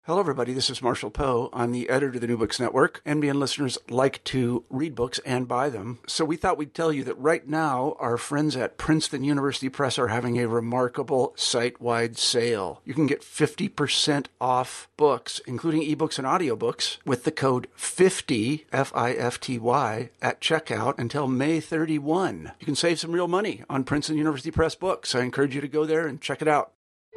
Hello, everybody. This is Marshall Poe. I'm the editor of the New Books Network. NBN listeners like to read books and buy them. So we thought we'd tell you that right now, our friends at Princeton University Press are having a remarkable site-wide sale. You can get 50% off books, including ebooks and audiobooks, with the code 50, F-I-F-T-Y, at checkout until May 31. You can save some real money on Princeton University Press books. I encourage you to go there and check it out.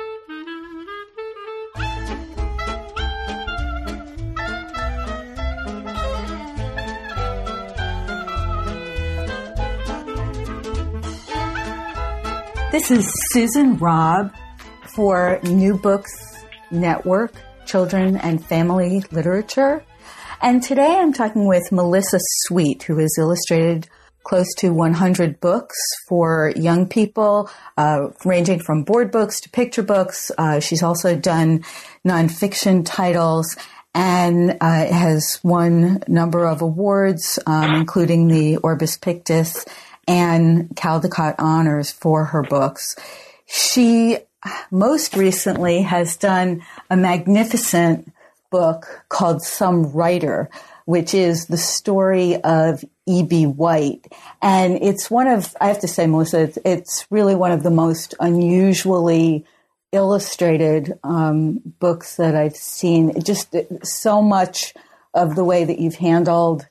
This is Susan Robb for New Books Network, Children and Family Literature. And today I'm talking with Melissa Sweet, who has illustrated close to 100 books for young people, ranging from board books to picture books. She's also done nonfiction titles and has won a number of awards, including the Orbis Pictus and Caldecott Honors for her books. She most recently has done a magnificent book called Some Writer, which is the story of E.B. White. And it's one of, I have to say, Melissa, it's really one of the most unusually illustrated books that I've seen. Just so much of the way that you've handled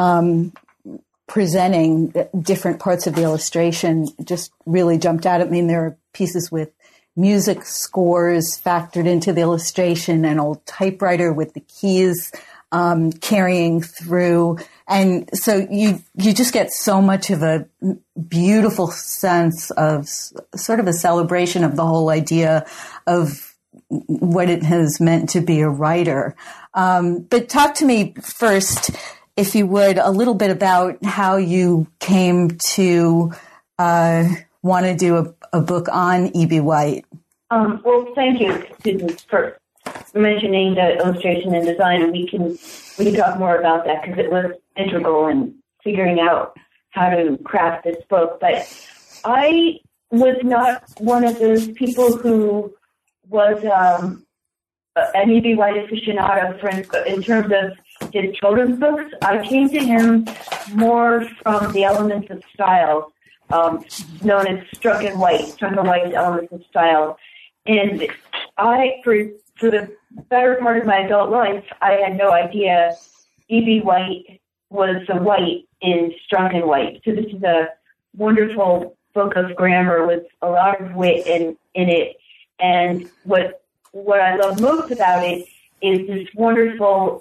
presenting different parts of the illustration just really jumped out at me. And there are pieces with music scores factored into the illustration, an old typewriter with the keys carrying through. And so you just get so much of a beautiful sense of sort of a celebration of the whole idea of what it has meant to be a writer. But talk to me first, if you would, a little bit about how you came to want to do a book on E.B. White. Well, thank you, Susan, for mentioning the illustration and design, and we can talk more about that because it was integral in figuring out how to craft this book. But I was not one of those people who was an E.B. White aficionado, in terms of his children's books. I came to him more from the elements of style, known as Struck and White's elements of style. And for the better part of my adult life, I had no idea E.B. White was the White in Struck and White. So this is a wonderful book of grammar with a lot of wit in it. And what I love most about it is this wonderful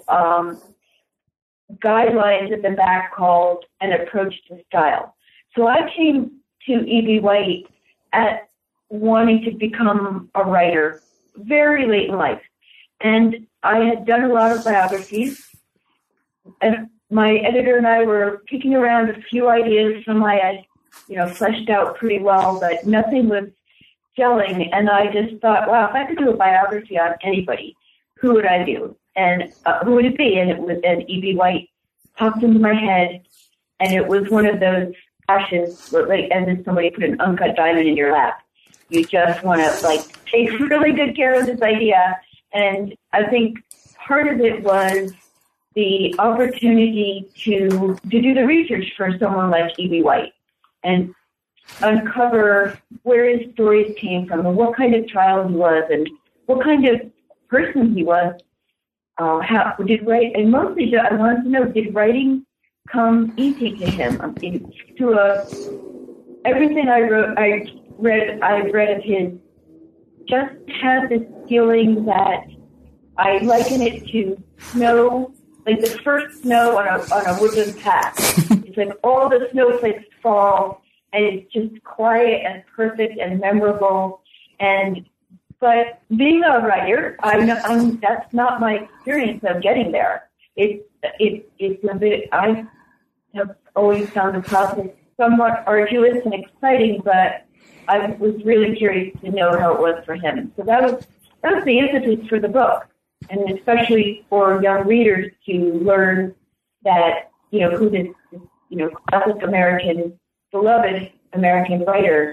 guidelines at the back called An Approach to Style. So I came to E.B. White at wanting to become a writer very late in life. And I had done a lot of biographies, and my editor and I were kicking around a few ideas. Some I had, fleshed out pretty well, but nothing was gelling. And I just thought, wow, if I could do a biography on anybody, who would I do? And who would it be? And E.B. White popped into my head, and it was one of those passions, like as if somebody put an uncut diamond in your lap. You just want to take really good care of this idea. And I think part of it was the opportunity to do the research for someone like E.B. White and uncover where his stories came from and what kind of child he was and what kind of person he was. And mostly I wanted to know, did writing come easy to him? Everything I've read of his, just had this feeling that I liken it to snow, like the first snow on a woodland path. It's like all the snowflakes fall, and it's just quiet and perfect and memorable. But being a writer, that's not my experience of getting there. It's a bit. I have always found the process somewhat arduous and exciting, but I was really curious to know how it was for him. So that was the impetus for the book, and especially for young readers to learn that who this classic American, beloved American writer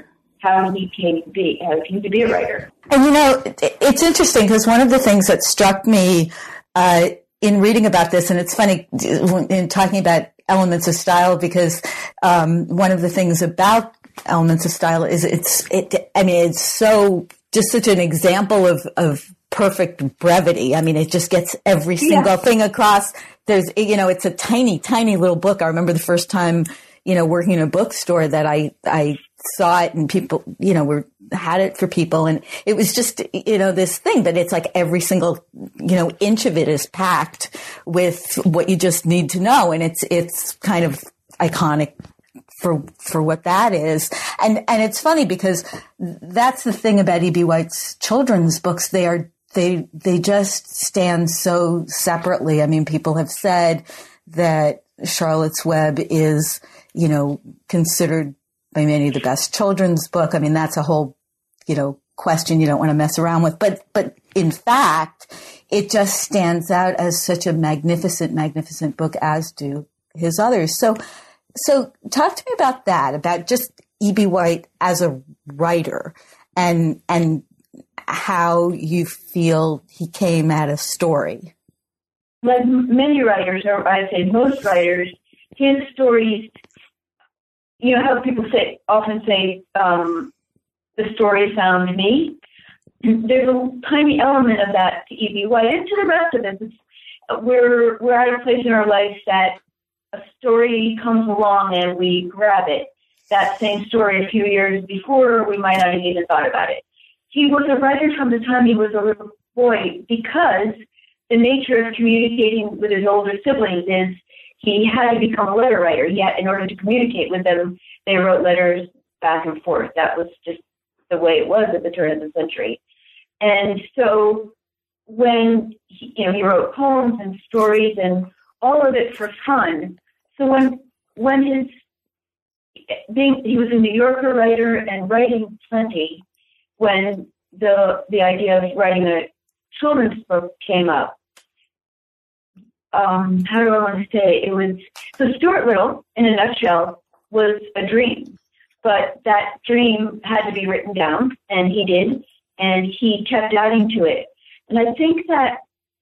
how he came to be a writer. And it's interesting because one of the things that struck me in reading about this, and it's funny in talking about elements of style, because one of the things about elements of style is it's so just such an example of perfect brevity. I mean, it just gets every single thing across. There's, it's a tiny, tiny little book. I remember the first time, working in a bookstore that I saw it, and people, had it for people, and it was just, this thing, but it's like every single, inch of it is packed with what you just need to know. And it's kind of iconic for what that is. And it's funny because that's the thing about E.B. White's children's books. They just stand so separately. I mean, people have said that Charlotte's Web is, considered by many the best children's book. I mean, that's a whole, question you don't want to mess around with. But in fact, it just stands out as such a magnificent, magnificent book, as do his others. So talk to me about that, about just E.B. White as a writer and how you feel he came at a story. Like many writers, or I'd say most writers, his stories, how people often say, the story found me. There's a tiny element of that to E.B. White and to the rest of us. We're at a place in our life that a story comes along and we grab it. That same story a few years before, we might not have even thought about it. He was a writer from the time he was a little boy, because the nature of communicating with his older siblings is he had to become a letter writer. Yet, in order to communicate with them, they wrote letters back and forth. That was just the way it was at the turn of the century. And so when he wrote poems and stories and all of it for fun. So when he was a New Yorker writer and writing plenty, when the idea of writing a children's book came up, how do I want to say it was, so Stuart Little, in a nutshell, was a dream, but that dream had to be written down, and he did, and he kept adding to it. And I think that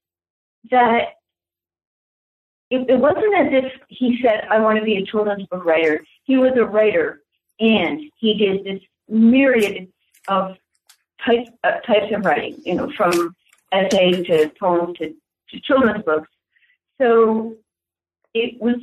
it wasn't as if he said, I want to be a children's book writer. He was a writer, and he did this myriad of types of writing, from essays to poems to children's books. So it was,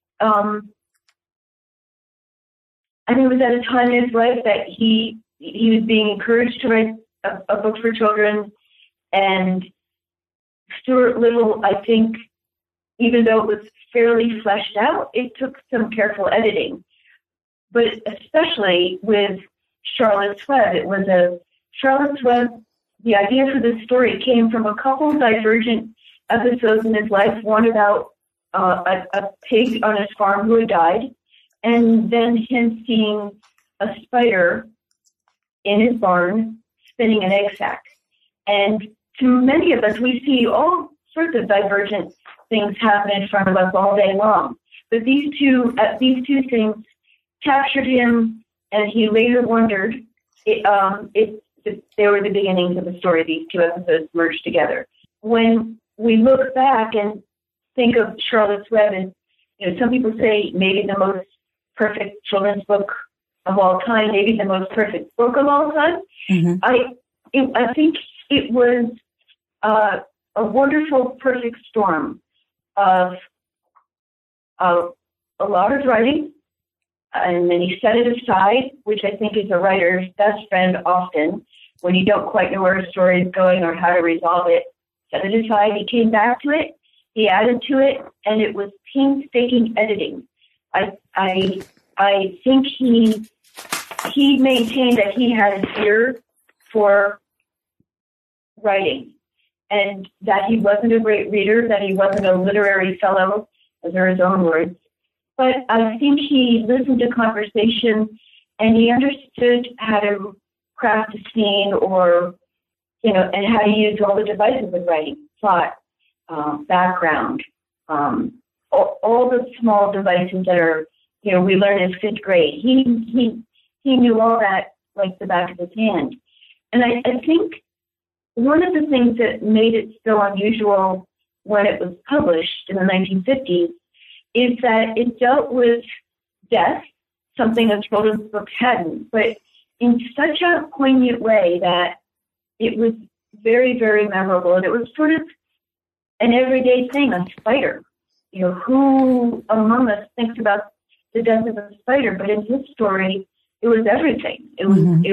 it was at a time in his life that he was being encouraged to write a book for children. And Stuart Little, I think, even though it was fairly fleshed out, it took some careful editing. But especially with Charlotte's Web, Charlotte's Web, the idea for this story came from a couple divergent episodes in his life, one about a pig on his farm who had died, and then him seeing a spider in his barn spinning an egg sack. And to many of us, we see all sorts of divergent things happen in front of us all day long. But these two things captured him, and he later wondered they were the beginnings of the story. These two episodes merged together. When we look back and think of Charlotte's Web, and some people say maybe the most perfect children's book of all time, maybe the most perfect book of all time. Mm-hmm. I think it was a wonderful, perfect storm of a lot of writing, and then he set it aside, which I think is a writer's best friend often, when you don't quite know where a story is going or how to resolve it. Set it aside, he came back to it, he added to it, and it was painstaking editing. I think he maintained that he had an ear for writing, and that he wasn't a great reader, that he wasn't a literary fellow, those are his own words. But I think he listened to conversation, and he understood how to craft a scene, or, and how to use all the devices of writing, plot, background, all the small devices that are, we learn in fifth grade. He knew all that like the back of his hand. And I think one of the things that made it so unusual when it was published in the 1950s is that it dealt with death, something a children's book hadn't, but in such a poignant way that it was very, very memorable. And it was sort of an everyday thing, a spider. You know, who among us thinks about the death of a spider? But in his story, it was everything. It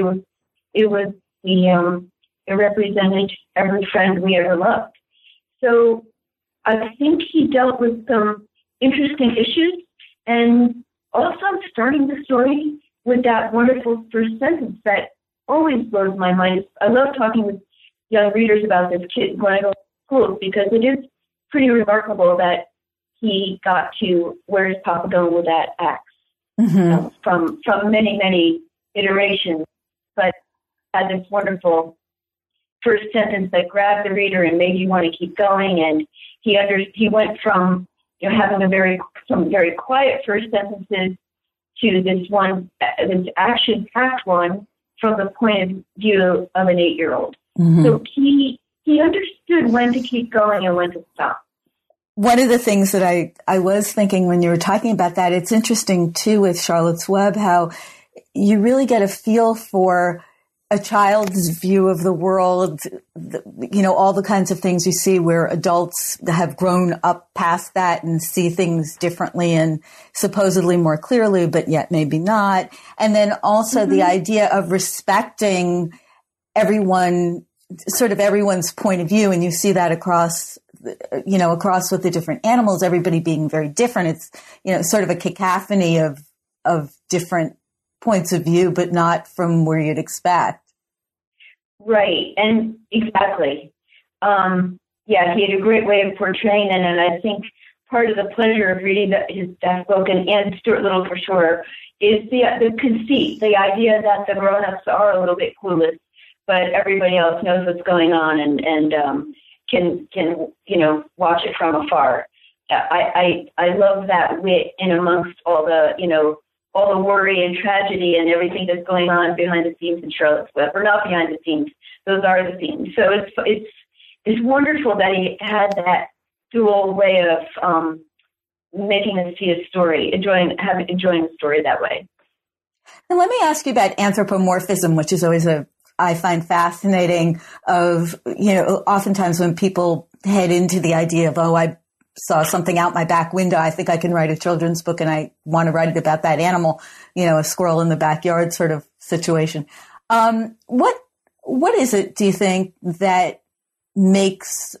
was it represented every friend we ever loved. So I think he dealt with some interesting issues, and also starting the story with that wonderful first sentence that always blows my mind. I love talking with young readers about this kid when I go to school, because it is pretty remarkable that he got to where is Papa going with that axe from many, many iterations, but had this wonderful first sentence that grabbed the reader and made you want to keep going. And he went from having some very quiet first sentences to this action-packed one from the point of view of an 8-year-old. Mm-hmm. So he understood when to keep going and when to stop. One of the things that I was thinking when you were talking about that, it's interesting too with Charlotte's Web, how you really get a feel for a child's view of the world, all the kinds of things you see where adults have grown up past that and see things differently and supposedly more clearly, but yet maybe not. And then also the idea of respecting everyone's point of view. And you see that across with the different animals, everybody being very different. It's, sort of a cacophony of different points of view, but not from where you'd expect. Right, and exactly. He had a great way of portraying it, and I think part of the pleasure of reading his Daft book and Stuart Little for sure is the conceit, the idea that the grown-ups are a little bit clueless, but everybody else knows what's going on and can watch it from afar. I love that wit in amongst all the worry and tragedy and everything that's going on behind the scenes in Charlotte's Web, or not behind the scenes. Those are the scenes. So it's wonderful that he had that dual way of making us see a story, enjoying the story that way. And let me ask you about anthropomorphism, which is always I find fascinating. Oftentimes when people head into the idea of, I saw something out my back window, I think I can write a children's book and I want to write it about that animal, a squirrel in the backyard sort of situation. What is it, do you think, that makes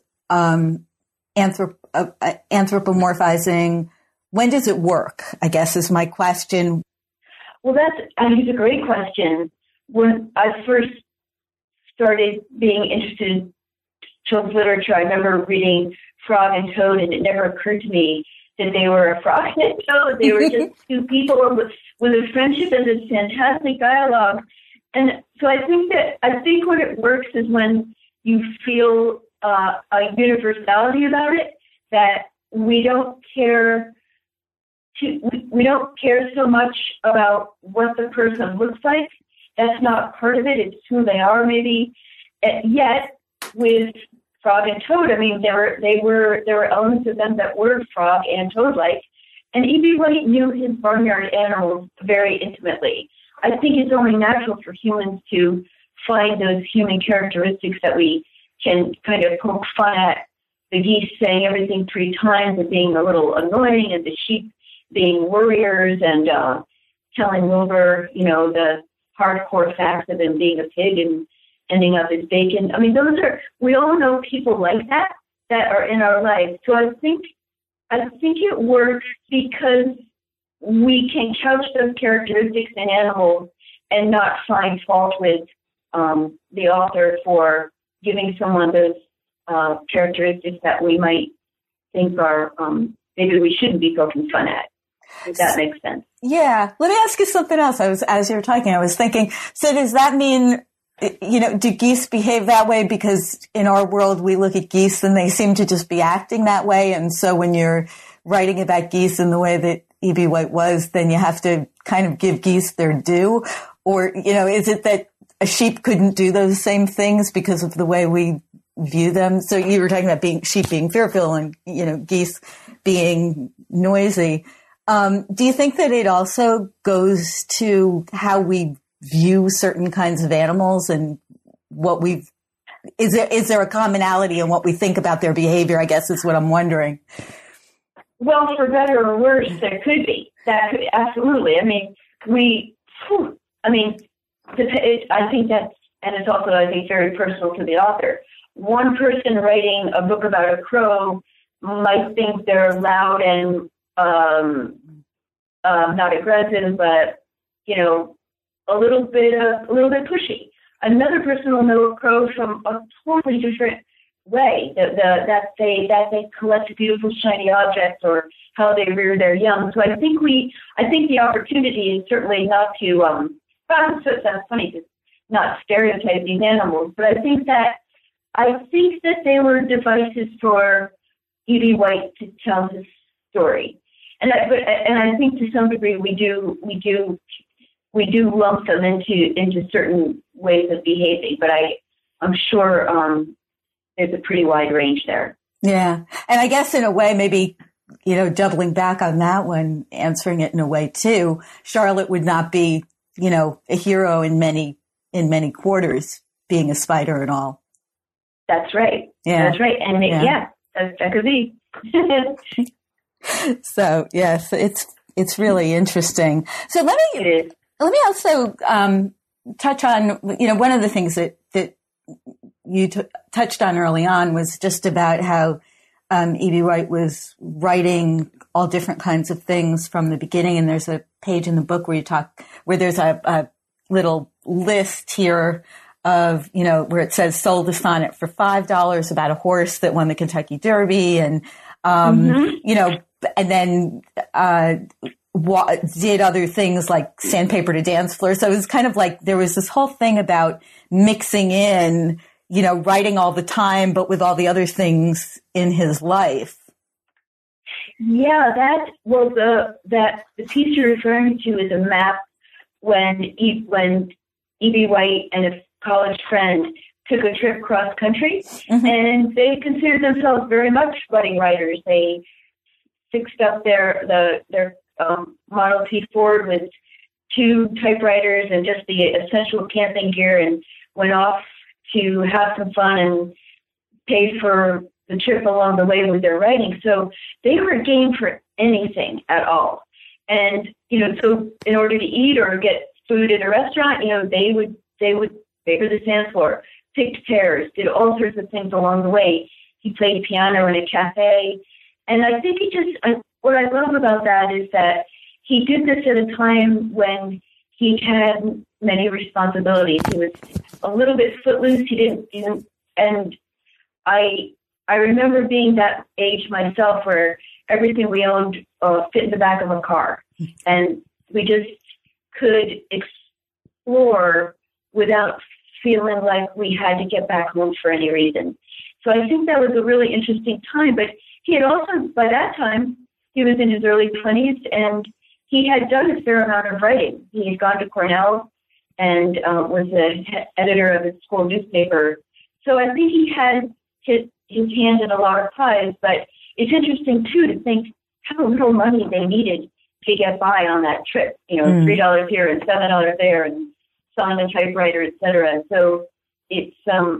anthropomorphizing, when does it work, I guess is my question. Well, I think it's a great question. When I first started being interested in children's literature, I remember reading Frog and Toad, and it never occurred to me that they were a frog and a toad. They were just two people with a friendship and this fantastic dialogue. And so I think when it works is when you feel a universality about it, that we don't care so much about what the person looks like. That's not part of it. It's who they are, maybe. Yet with Frog and Toad, I mean, there were elements of them that were frog and toad-like, and E.B. White knew his barnyard animals very intimately. I think it's only natural for humans to find those human characteristics that we can kind of poke fun at. The geese saying everything 3 times and being a little annoying, and the sheep being worriers and telling Wilbur, the hardcore facts of him being a pig and ending up as bacon. I mean, we all know people like that are in our life. So I think it works because we can couch those characteristics in animals and not find fault with the author for giving someone those characteristics that we might think are maybe we shouldn't be poking fun at. If that makes sense. Yeah. Let me ask you something else. As you were talking, I was thinking, so does that mean, do geese behave that way because in our world we look at geese and they seem to just be acting that way? And so when you're writing about geese in the way that E.B. White was, then you have to kind of give geese their due? Or, is it that a sheep couldn't do those same things because of the way we view them? So you were talking about sheep being fearful and, geese being noisy. Do you think that it also goes to how we view certain kinds of animals and is there a commonality in what we think about their behavior, I guess is what I'm wondering. Well, for better or worse, there could be. That could, absolutely. I think that's, and it's also, I think, very personal to the author. One person writing a book about a crow might think they're loud and not aggressive, but a little bit pushy. Another person will know a crow from a totally different way. That they collect beautiful shiny objects or how they rear their young. So I think the opportunity is certainly not to. It sounds funny to not stereotype these animals, but I think that they were devices for E.B. White to tell his story, and I think to some degree we do lump them into certain ways of behaving, but I'm sure there's a pretty wide range there. Yeah, and I guess in a way, maybe doubling back on that one, answering it in a way too. Charlotte would not be a hero in many quarters, being a spider and all. That's right. Yeah, that's right, and that could be. So yes, it's really interesting. So let me also touch on one of the things that you touched on early on was just about how E.B. White was writing all different kinds of things from the beginning, and there's a page in the book where there's a little list here of, where it says sold a sonnet for $5 about a horse that won the Kentucky Derby and, and then, did other things like sandpaper to dance floor. So it was kind of like there was this whole thing about mixing in, writing all the time, but with all the other things in his life. Yeah, the piece you're referring to is a map when E.B. White and a college friend took a trip cross country, and they considered themselves very much budding writers. They fixed up their Model T Ford with 2 typewriters and just the essential camping gear, and went off to have some fun and paid for the trip along the way with their writing. So they were game for anything at all. And, so in order to eat or get food at a restaurant, they would paper the sand floor, picked pears, did all sorts of things along the way. He played piano in a cafe. And I think what I love about that is that he did this at a time when he had many responsibilities. He was a little bit footloose. He didn't, and I remember being that age myself where everything we owned fit in the back of a car, and we just could explore without feeling like we had to get back home for any reason. So I think that was a really interesting time. But he had also, by that time, he was in his early 20s, and he had done a fair amount of writing. He had gone to Cornell and was the editor of his school newspaper. So I think he had his hand in a lot of pies, but it's interesting, too, to think how little money they needed to get by on that trip. $3 here and $7 there and selling a typewriter, et cetera. So it's,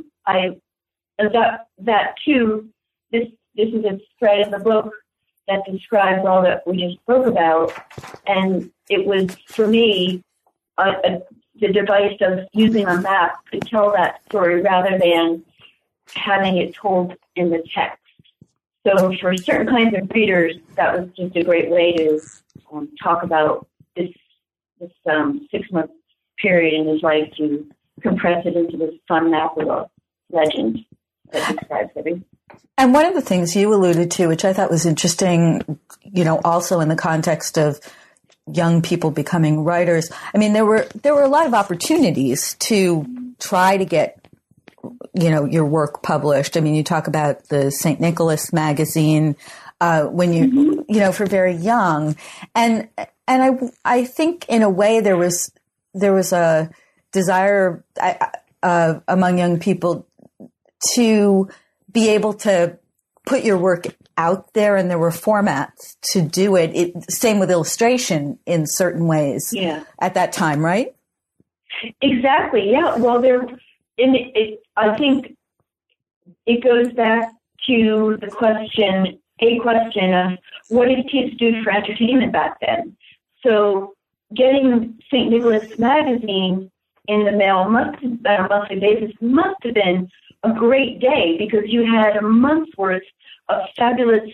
that too, this is a spread in the book that describes all that we just spoke about. And it was, for me, the device of using a map to tell that story rather than having it told in the text. So for certain kinds of readers, that was just a great way to talk about this 6-month period in his life, to compress it into this fun map of a legend that describes everything. And one of the things you alluded to, which I thought was interesting, also in the context of young people becoming writers, I mean, there were a lot of opportunities to try to get, your work published. I mean, you talk about the St. Nicholas magazine, when you, for very young. And I think in a way there was there was a desire among young people to be able to put your work out there, and there were formats to do it. Same with illustration in certain ways at that time, right? Exactly. Yeah. Well, I think it goes back to a question of what did kids do for entertainment back then? So getting St. Nicholas magazine in the mail on a monthly basis must have been a great day, because you had a month's worth of fabulous,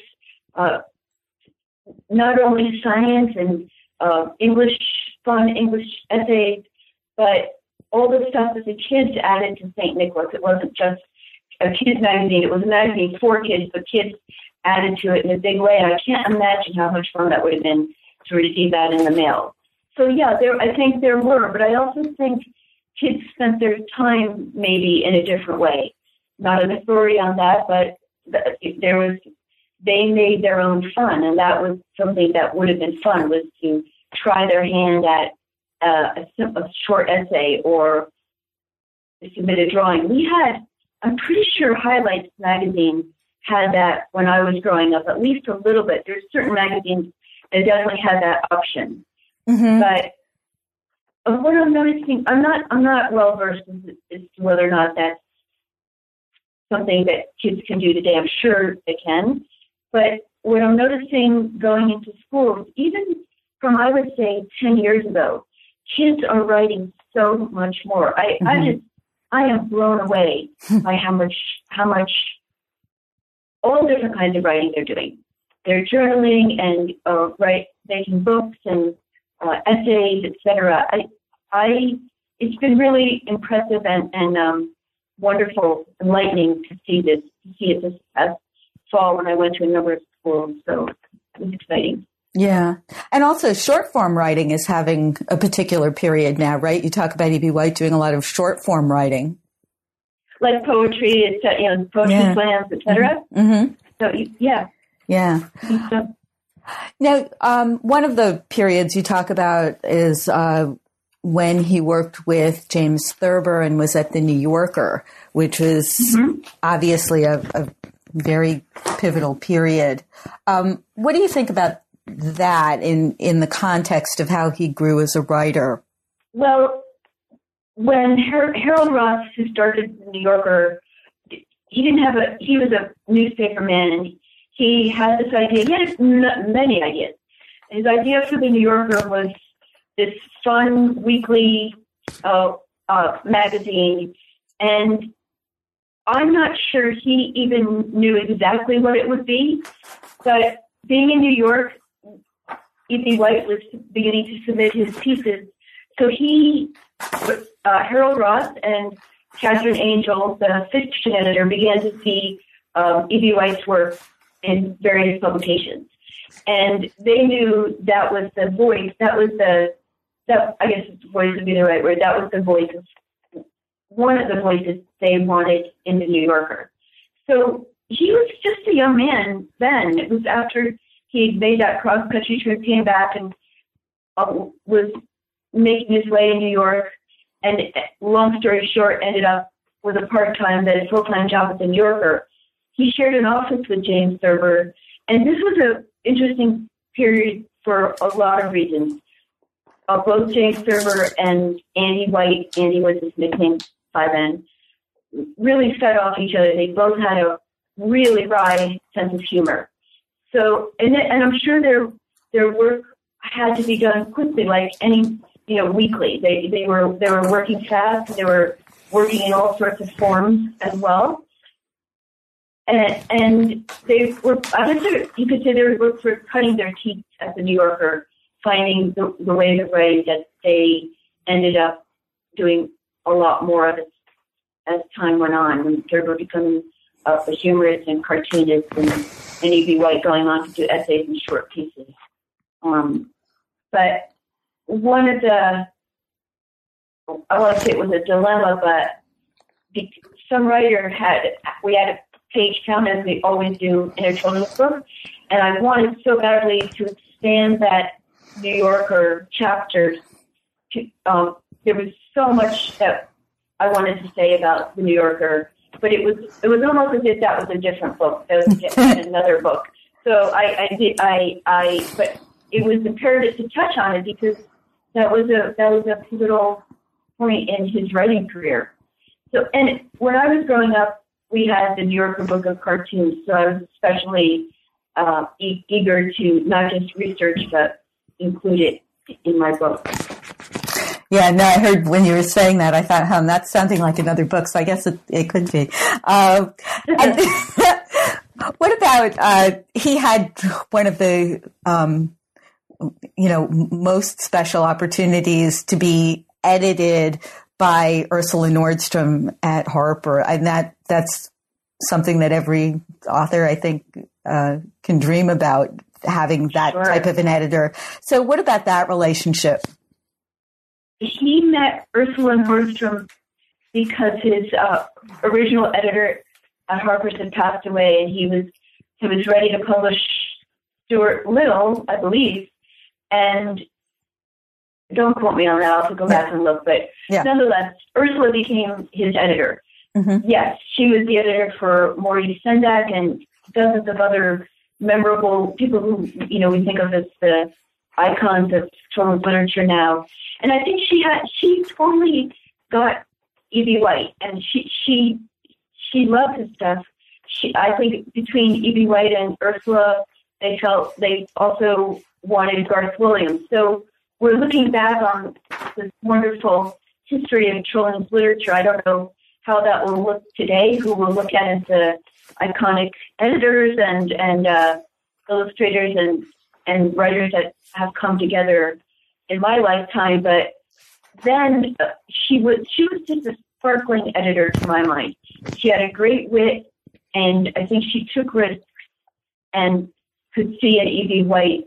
not only science and fun English essays, but all the stuff that the kids added to St. Nicholas. It wasn't just a kids magazine. It was a magazine for kids, but kids added to it in a big way. And I can't imagine how much fun that would have been to receive that in the mail. So yeah, I think there were, but I also think kids spent their time maybe in a different way. Not an authority on that, but they made their own fun, and that was something that would have been fun, was to try their hand at a short essay or submit a drawing. I'm pretty sure Highlights magazine had that when I was growing up, at least a little bit. There's certain magazines that definitely had that option. Mm-hmm. But what I'm noticing, I'm not well versed as to whether or not that's something that kids can do today. I'm sure they can. But what I'm noticing going into schools, even from, I would say, 10 years ago, kids are writing so much more. I am blown away by how much all different kinds of writing they're doing. They're journaling and making books and essays, etc. It's been really impressive and wonderful, enlightening to see it this past fall when I went to a number of schools. So it was exciting. Yeah. And also short form writing is having a particular period now, right? You talk about E.B. White doing a lot of short form writing. Like poetry, poetry slams, etc. Mm-hmm. So, yeah. Yeah. So. Now, one of the periods you talk about is when he worked with James Thurber and was at the New Yorker, which was obviously a very pivotal period. What do you think about that in the context of how he grew as a writer? When Harold Ross, who started the New Yorker, he was a newspaper man, and he had this idea. He had many ideas. His idea for the New Yorker was this fun weekly magazine, and I'm not sure he even knew exactly what it would be, but being in New York, E.B. White was beginning to submit his pieces. So Harold Ross and Catherine Angel, the fiction editor, began to see E.B. White's work in various publications. And they knew that was the voice, I guess voice would be the right word, that was the voice of one of the voices they wanted in the New Yorker. So he was just a young man then. It was after he made that cross-country trip, came back, and was making his way in New York, and long story short, ended up with a part-time, then a full-time job at the New Yorker. He shared an office with James Thurber, and this was an interesting period for a lot of reasons. Both James Thurber and Andy White, Andy was his nickname by then, really fed off each other. They both had a really wry sense of humor. So, and I'm sure their work had to be done quickly, like any, weekly. They were working fast. They were working in all sorts of forms as well. And they were, you could say they were sort of cutting their teeth at the New Yorker, finding the ways of writing that they ended up doing a lot more of it as time went on, when Thurber becoming a humorist and cartoonist, and E.B. White going on to do essays and short pieces. But one of I want to say it was a dilemma, but some writer we had a page count, as we always do in our children's book, and I wanted so badly to expand that New Yorker chapter there was so much that I wanted to say about the New Yorker, but it was almost as if that was a different book. That was another book. So but it was imperative to touch on it because that was a pivotal point in his writing career. So, and when I was growing up, we had the New Yorker Book of Cartoons, so I was especially eager to not just research, but include it in my book. Yeah, no, I heard when you were saying that, I thought, that's sounding like another book, so I guess it could be. What about, he had one of the, most special opportunities to be edited by Ursula Nordstrom at Harper. And that's something that every author, I think, can dream about, having that type of an editor. So what about that relationship? He met Ursula Nordstrom because his original editor at Harper's had passed away, and he was ready to publish Stuart Little, I believe. And don't quote me on that. I'll have to go back and look. But nonetheless, Ursula became his editor. Mm-hmm. Yes, she was the editor for Maurice Sendak and dozens of other memorable people who, we think of as the icons of children's literature now. And I think she totally got E.B. White, and she loved his stuff. I think between E.B. White and Ursula, they felt they also wanted Garth Williams. So we're looking back on this wonderful history of children's literature. I don't know how that will look today, who will look at as the iconic editors and illustrators and writers that have come together in my lifetime. But then she was just a sparkling editor to my mind. She had a great wit, and I think she took risks and could see in E.B. White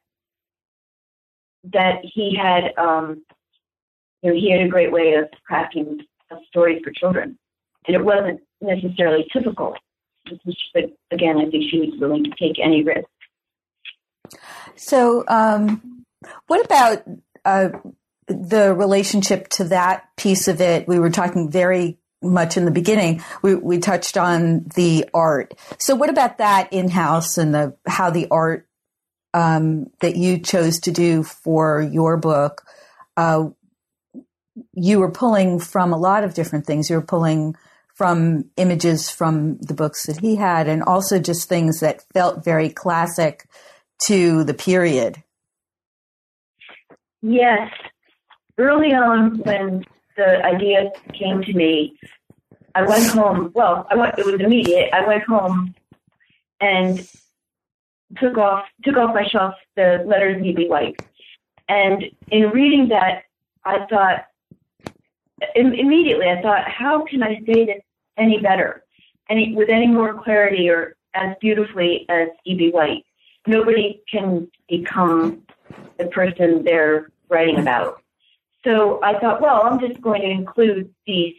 that he had he had a great way of crafting stories for children, and it wasn't necessarily typical. But again, I think she was willing to take any risk. So, what about the relationship to that piece of it? We were talking very much in the beginning. We touched on the art. So, what about that in-house and how the art that you chose to do for your book? You were pulling from a lot of different things. You were pulling from images from the books that he had, and also just things that felt very classic to the period. Yes. Early on, when the idea came to me, I went home. Well, it was immediate. I went home and took off my shelf the letters of E.B. White. And in reading that, I thought, immediately, how can I say this any better, with any more clarity or as beautifully as E.B. White? Nobody can become the person they're writing about. So I thought, well, I'm just going to include these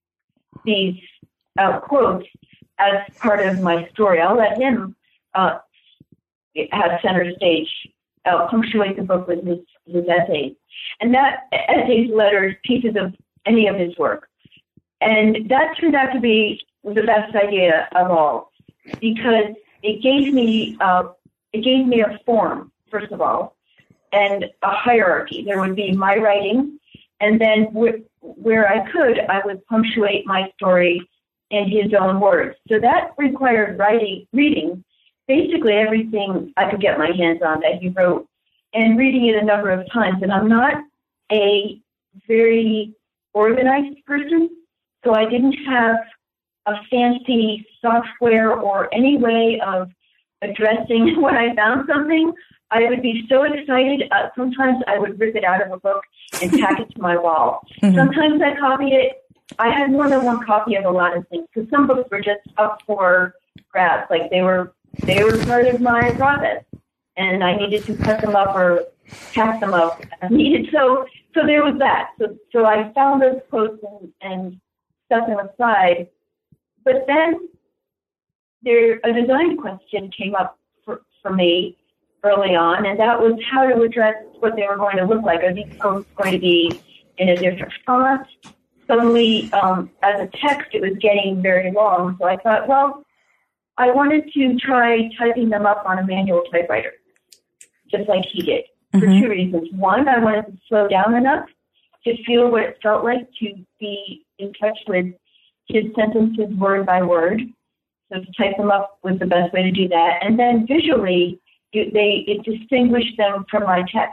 quotes as part of my story. I'll let him have center stage. I'll punctuate the book with his essays. And that essays, letters, pieces of any of his work. And that turned out to be the best idea of all, because it gave me a form, first of all, and a hierarchy. There would be my writing, and then where I could, I would punctuate my story in his own words. So that required reading basically everything I could get my hands on that he wrote, and reading it a number of times. And I'm not a very organized person, so I didn't have a fancy software or any way of addressing when I found something. I would be so excited. Sometimes I would rip it out of a book and tack it to my wall. Mm-hmm. Sometimes I copied it. I had more than one copy of a lot of things, because some books were just up for grabs. Like they were part of my process, and I needed to cut them up or tack them up as needed. So there was that. So I found those quotes and set them aside. But then a design question came up for me early on, and that was how to address what they were going to look like. Are these quotes going to be in a different font. Suddenly, as a text, it was getting very long. So I thought, well, I wanted to try typing them up on a manual typewriter, just like he did, for two reasons. One, I wanted to slow down enough to feel what it felt like to be in touch with his sentences word by word. So to type them up was the best way to do that. And then visually, it distinguished them from my text.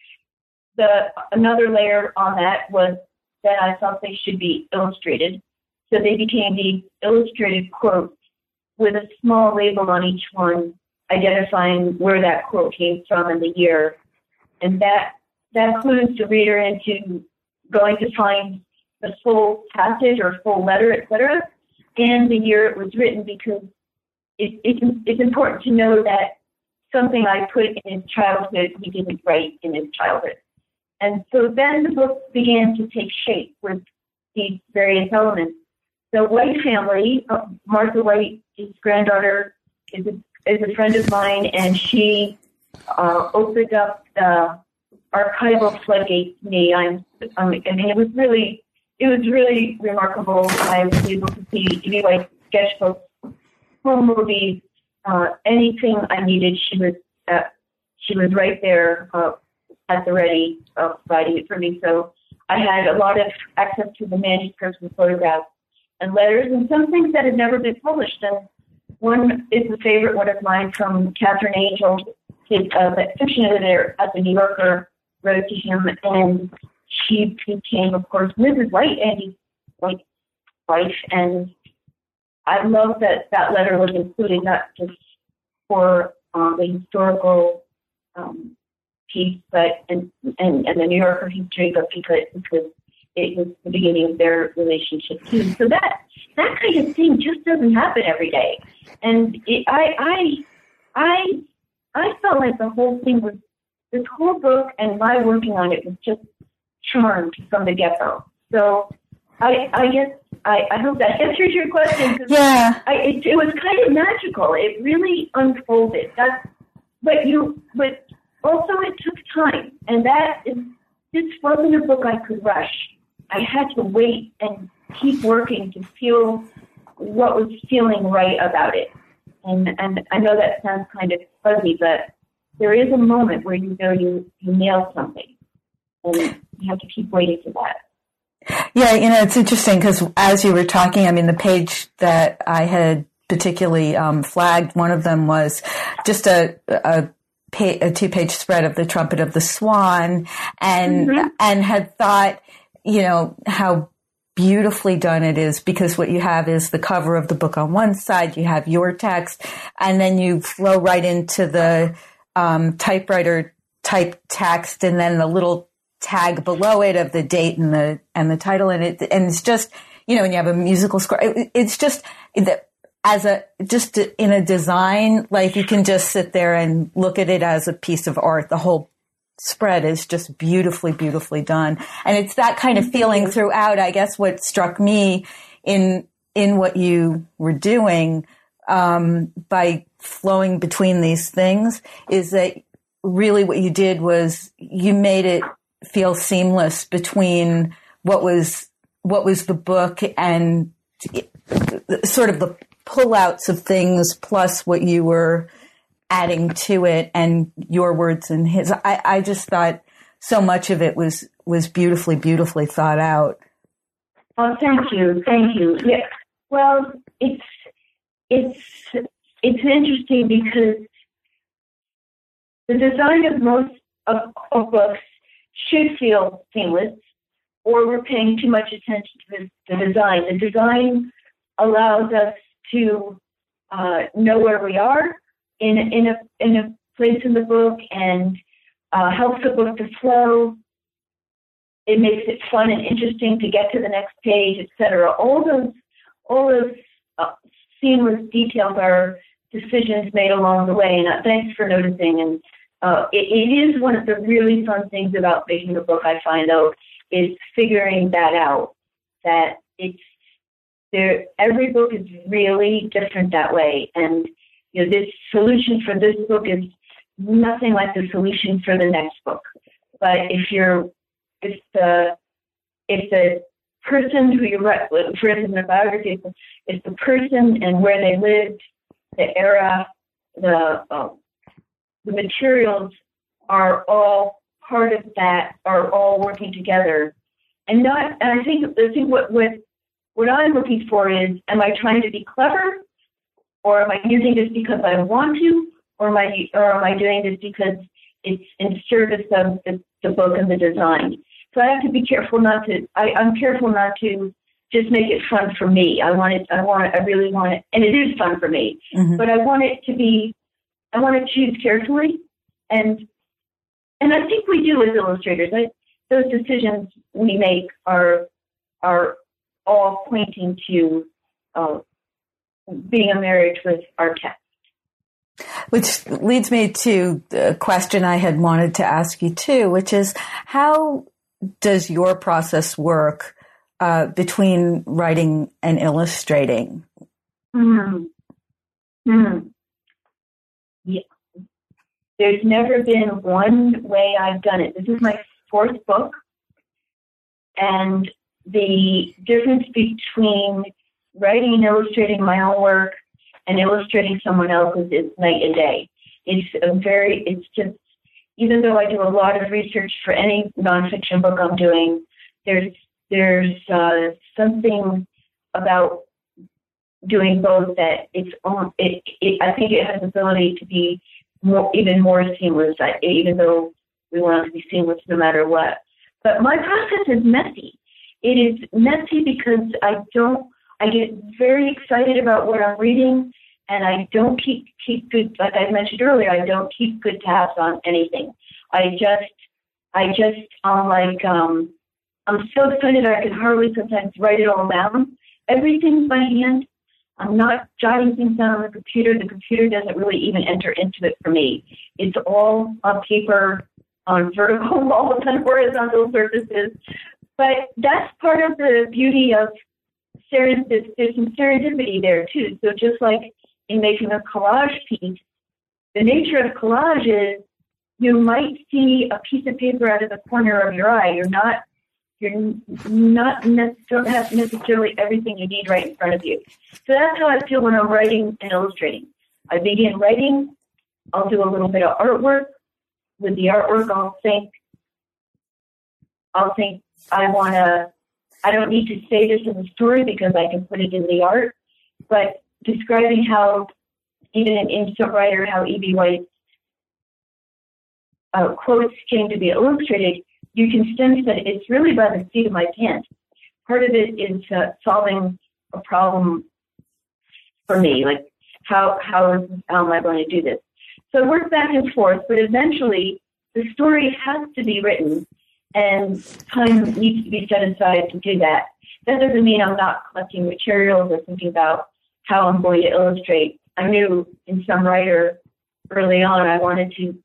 Another layer on that was that I thought they should be illustrated. So they became the illustrated quotes with a small label on each one, identifying where that quote came from and the year. And that clues the reader into going to find the full passage or full letter, etc., and the year it was written, because it's important to know that something I put in his childhood, he didn't write in his childhood. And so then the book began to take shape with these various elements. The White family, Martha White, his granddaughter, is a friend of mine, and she opened up the archival floodgates to me. I mean, it was really remarkable. I was able to see E.B. White's sketchbooks, home movies, anything I needed. She was right there at the ready, providing it for me. So I had a lot of access to the manuscripts and photographs and letters, and some things that had never been published. And one is a favorite one of mine from Catherine Angel, the fiction editor at the New Yorker, wrote to him, and she became, of course, Mrs. White, Andy's White's wife. And I love that letter was included, not just for the historical piece, but and the New Yorker history, but because it was the beginning of their relationship too. So that kind of thing just doesn't happen every day. And I felt like the whole thing was, this whole book and my working on it was just charmed from the get-go. So I guess I hope that answers your question. Yeah. It was kind of magical. It really unfolded. But also it took time, and this wasn't a book I could rush. I had to wait and keep working to feel what was feeling right about it. And I know that sounds kind of fuzzy, but there is a moment where you know you nailed something, and you have to keep waiting for that. Yeah, it's interesting because as you were talking, I mean, the page that I had particularly flagged, one of them was just a 2-page spread of The Trumpet of the Swan, and had thought, how beautifully done it is, because what you have is the cover of the book on one side, you have your text, and then you flow right into the typewriter type text, and then the little tag below it of the date and the title, and it's just, when you have a musical score, it's just just in a design, like you can just sit there and look at it as a piece of art. The whole spread is just beautifully, beautifully done. And it's that kind of feeling throughout. I guess what struck me in what you were doing, by flowing between these things, is that really what you did was you made it feel seamless between what was the book and sort of the pullouts of things plus what you were adding to it and your words and his. I just thought so much of it was beautifully, beautifully thought out. Oh, thank you. Yeah. Well, it's interesting because the design of most of books should feel seamless, or we're paying too much attention to the design. The design allows us to know where we are in a place in the book, and helps the book to flow. It makes it fun and interesting to get to the next page, etc. All those seamless details are decisions made along the way. And thanks for noticing. And it is one of the really fun things about making a book, I find, though, is figuring that out. That every book is really different that way. And this solution for this book is nothing like the solution for the next book. But if the It's a person who you write, for instance, in a biography, it's the person and where they lived, the era, the materials are all part of that, are all working together. And I think what I'm looking for is, am I trying to be clever, or am I using this because I want to, or am I doing this because it's in service of the book and the design? So I have to be careful I'm careful not to just make it fun for me. I really want it, and it is fun for me, but I want to choose carefully, and I think we do as illustrators. Those decisions we make are all pointing to being a marriage with our text. Which leads me to the question I had wanted to ask you too, which is, how does your process work between writing and illustrating? Yeah. There's never been one way I've done it. This is my fourth book, and the difference between writing and illustrating my own work and illustrating someone else's is night and day. It's just, even though I do a lot of research for any nonfiction book I'm doing, there's something about doing both that I think it has the ability to be even more seamless, even though we want it to be seamless no matter what. But my process is messy. It is messy because I get very excited about what I'm reading, and I don't keep good, like I mentioned earlier, I don't keep good tabs on anything. I'm so excited I can hardly sometimes write it all down. Everything's by hand. I'm not jotting things down on the computer. The computer doesn't really even enter into it for me. It's all on paper, on vertical walls and horizontal surfaces. But that's part of the beauty of serendipity. There's some serendipity there too. So just like in making a collage piece, the nature of collage is you might see a piece of paper out of the corner of your eye. Don't have necessarily everything you need right in front of you. So that's how I feel when I'm writing and illustrating. I begin writing, I'll do a little bit of artwork. With the artwork, I'll think I don't need to say this in the story because I can put it in the art, but describing how, even an instant writer, how E.B. White's quotes came to be illustrated, you can sense that it's really by the seat of my pants. Part of it is solving a problem for me, like how am I going to do this? So I work back and forth, but eventually the story has to be written, and time needs to be set aside to do that. That doesn't mean I'm not collecting materials or thinking about how I'm going to illustrate. I knew in some writer early on I wanted to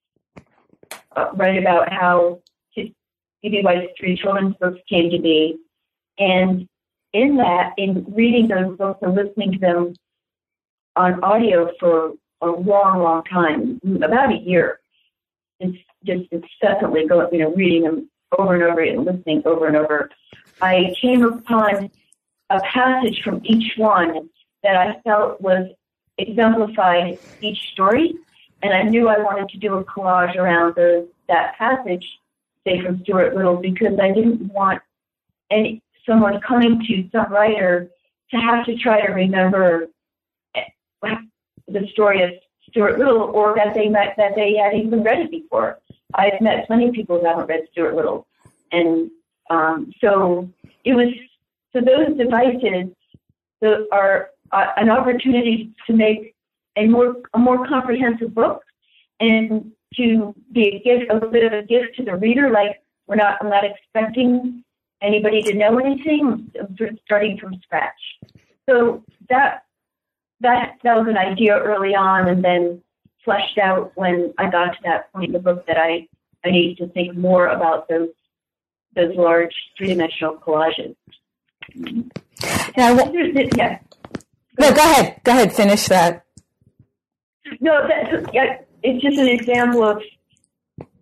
write about how E.B. White's 3 children's books came to be. And in reading those books and listening to them on audio for a long, long time, about a year, it's just incessantly reading them over and over and listening over and over, I came upon a passage from each one that I felt was exemplified each story, and I knew I wanted to do a collage around that passage, say from Stuart Little, because I didn't want someone coming to some writer to have to try to remember the story of Stuart Little, or that they had even read it before. I've met plenty of people who haven't read Stuart Little, and so those devices are an opportunity to make a more comprehensive book, and to be a bit of a gift to the reader. Like I'm not expecting anybody to know anything. I'm sort of starting from scratch. So that was an idea early on, and then fleshed out when I got to that point in the book that I needed to think more about those large three-dimensional collages. Now, yeah. No, go ahead. Finish that. No, it's just an example of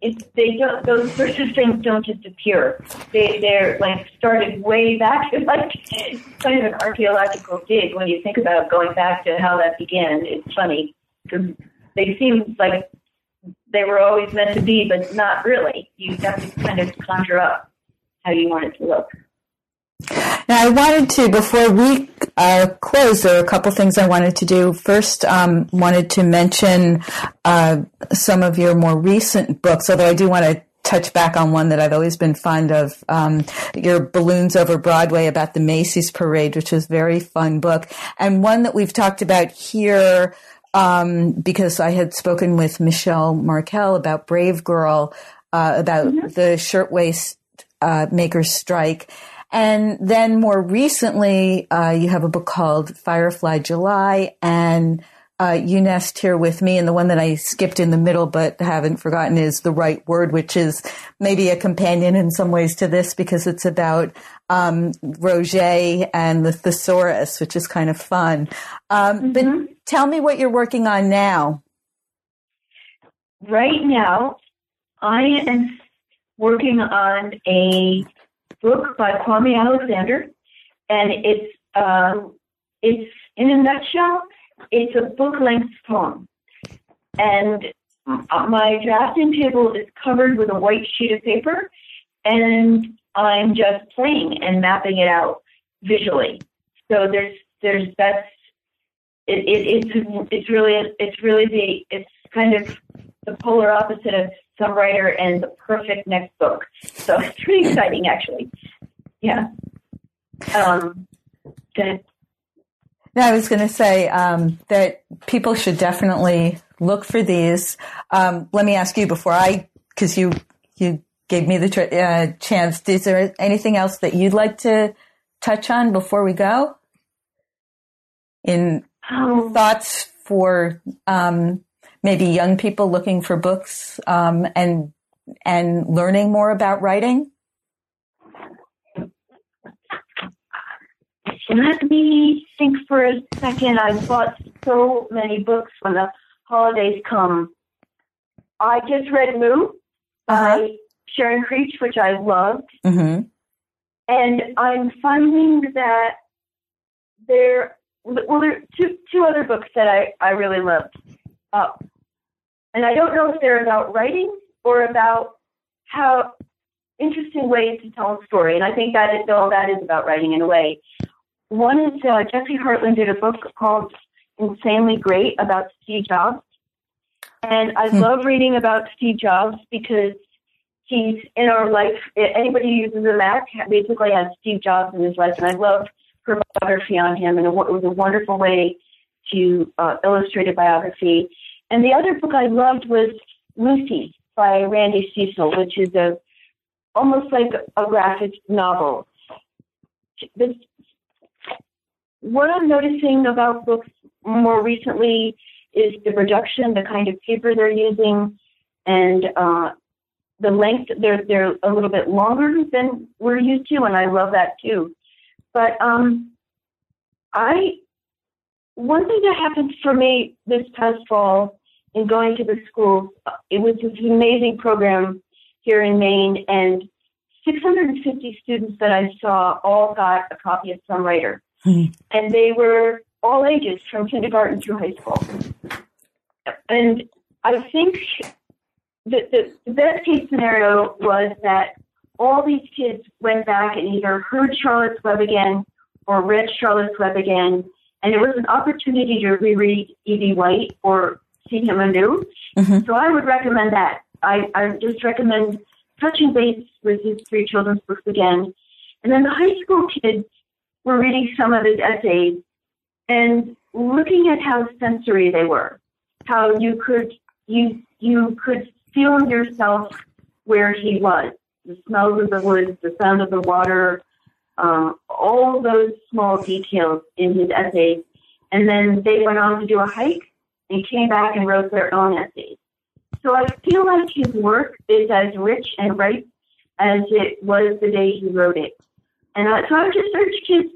they don't, those sorts of things don't just appear. They're like started way back, like kind of an archaeological dig when you think about going back to how that began. It's funny because they seem like they were always meant to be, but not really. You have to kind of conjure up how you want it to look. Now, I wanted to, before we close, there are a couple things I wanted to do. First, wanted to mention some of your more recent books, although I do want to touch back on one that I've always been fond of, your Balloons Over Broadway about the Macy's Parade, which is a very fun book, and one that we've talked about here because I had spoken with Michelle Markel about Brave Girl, about the shirtwaist makers strike. And then more recently, you have a book called Firefly July, and You Nest Here With Me. And the one that I skipped in the middle but haven't forgotten is The Right Word, which is maybe a companion in some ways to this because it's about Roget and the thesaurus, which is kind of fun. But tell me what you're working on now. Right now, I am working on a book by Kwame Alexander, and it's in a nutshell, it's a book-length poem. And my drafting table is covered with a white sheet of paper, and I'm just playing and mapping it out visually. So it's kind of the polar opposite of some writer and the perfect next book. So it's pretty exciting, actually. Yeah. Good. No, I was going to say that people should definitely look for these. Let me ask you because you gave me the chance. Is there anything else that you'd like to touch on before we go? In thoughts for maybe young people looking for books and learning more about writing? Let me think for a second. I've bought so many books when the holidays come. I just read Moo by Sharon Creech, which I loved. And I'm finding that there are two other books that I really loved. And I don't know if they're about writing or about how interesting ways to tell a story. And I think that is about writing in a way. One is Jesse Hartland did a book called Insanely Great about Steve Jobs. And I love reading about Steve Jobs because he's in our life. Anybody who uses a Mac basically has Steve Jobs in his life. And I love her biography on him. And it was a wonderful way to illustrate a biography. And the other book I loved was Lucy by Randy Cecil, which is almost like a graphic novel. What I'm noticing about books more recently is the production, the kind of paper they're using, and the length. They're a little bit longer than we're used to, and I love that too. But one thing that happened for me this past fall in going to the schools, it was this amazing program here in Maine, and 650 students that I saw all got a copy of some writer. And they were all ages, from kindergarten through high school. And I think that the best case scenario was that all these kids went back and either heard Charlotte's Web again or read Charlotte's Web again, and it was an opportunity to reread E.B. White or see him anew. So I would recommend that. I just recommend touching base with his three children's books again. And then the high school kids were reading some of his essays and looking at how sensory they were, how you could feel yourself where he was, the smells of the woods, the sound of the water, all those small details in his essays. And then they went on to do a hike and came back and wrote their own essays. So I feel like his work is as rich and ripe as it was the day he wrote it. And so I would just urge kids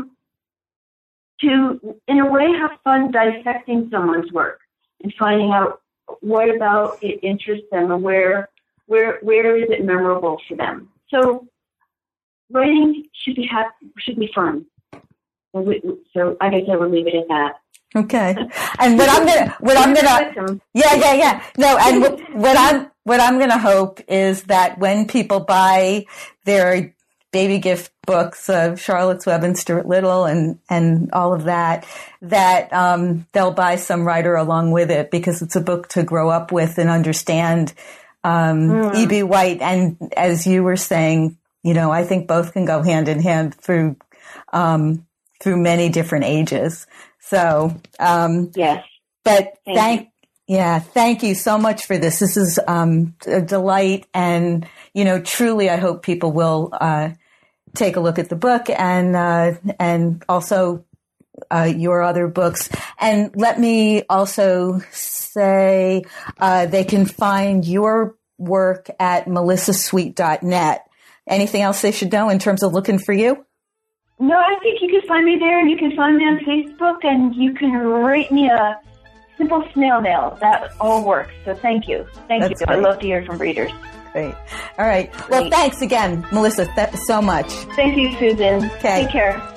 to, in a way, have fun dissecting someone's work and finding out what about it interests them and where Where is it memorable for them? So writing should be fun. So I guess I will leave it at that. Okay. And what I'm gonna No, and what I'm gonna hope is that when people buy their baby gift books of Charlotte's Web and Stuart Little and all of that they'll buy some writer along with it, because it's a book to grow up with and understand. E.B. White, and as you were saying, I think both can go hand in hand through many different ages. So, yes. But thank you so much for this. This is a delight, and truly, I hope people will take a look at the book and also your other books. And let me also say they can find your work at melissasweet.net. Anything else they should know in terms of looking for you? No, I think you can find me there, and you can find me on Facebook, and you can write me a simple snail mail. That all works. So thank you. Thank you. Great. I love to hear from readers. Great. All right. Well, thanks again, Melissa, so much. Thank you, Susan. Okay. Take care.